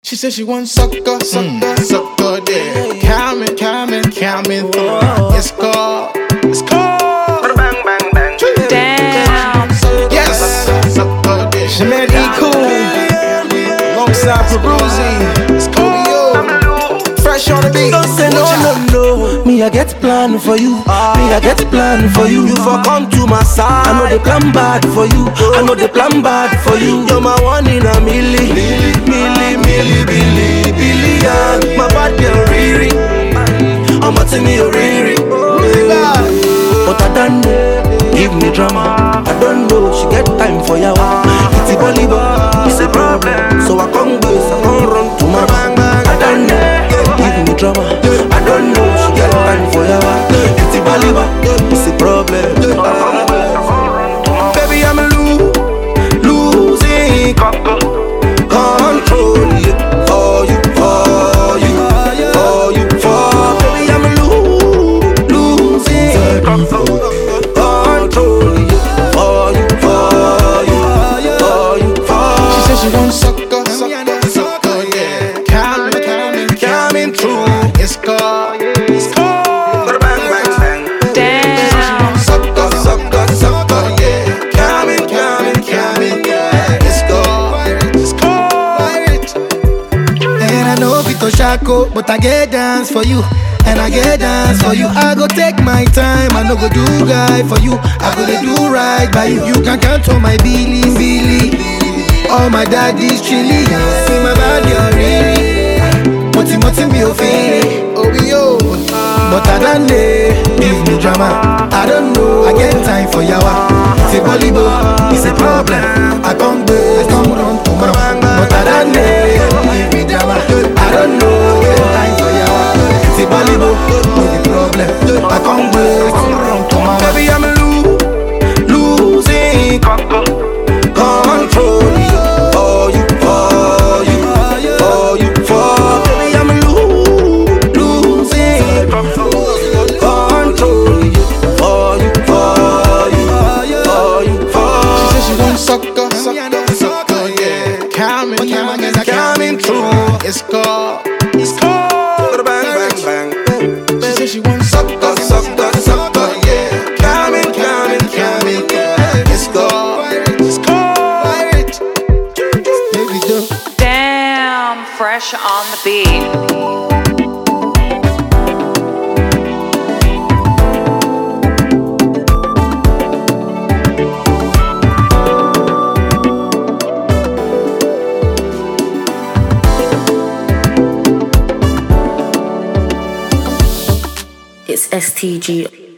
She said she wants sucker, sucker, yeah. Coming through. It's called. Bang, bang, bang. Damn. Yes. Sucker, yeah. She made E cool. Alongside Peruzzi. It's Kobe, fresh on the beat. Don't say no. Me, I get plan for you. Me, I get plan for you. You for come to my side. I know they plan bad for you. I know they plan bad for you. You're my one in a million. Billion. My bad girl, Riri. I'm a me Riri. But I don't know. Give me drama. I don't know. She get time for yawa. It's a volleyball. It's a problem. So I come base. I come run to my bang bang. I don't know. Give me drama. I don't know. She get time for yawa. It's a volleyball. It's a problem. Baby, I'm losing control. Yeah. For you. Baby, I'm losing control. She said she wants sucker, yeah. Coming through. It's called. Bang, bang, bang. Damn. Sucker, yeah. Coming, yeah. It's called. And I know Vito Shako, but I get dance for you. And I get dance for you. I go take my time. I no go do guy for you. I go to do right by you. You can count on my Billy. All my daddy's chili. See my body already. Moti me ofini. But I don't give me drama. I don't know. I get time for yawa. It's a volleyball. It's a problem. I come run to my bang. But I don't give me drama. I don't know. Get time for yawa. It's a volleyball. No the problem. I come run to my bang. Baby, I'm losing control. Baby, I'm losing control. She said she wants sucker, yeah. Coming through. It's called. Bang, bang, bang. She said she wants sucker, yeah. Coming, yeah. It's called. Baby, do. Damn. Fresh on the beat. It's STG.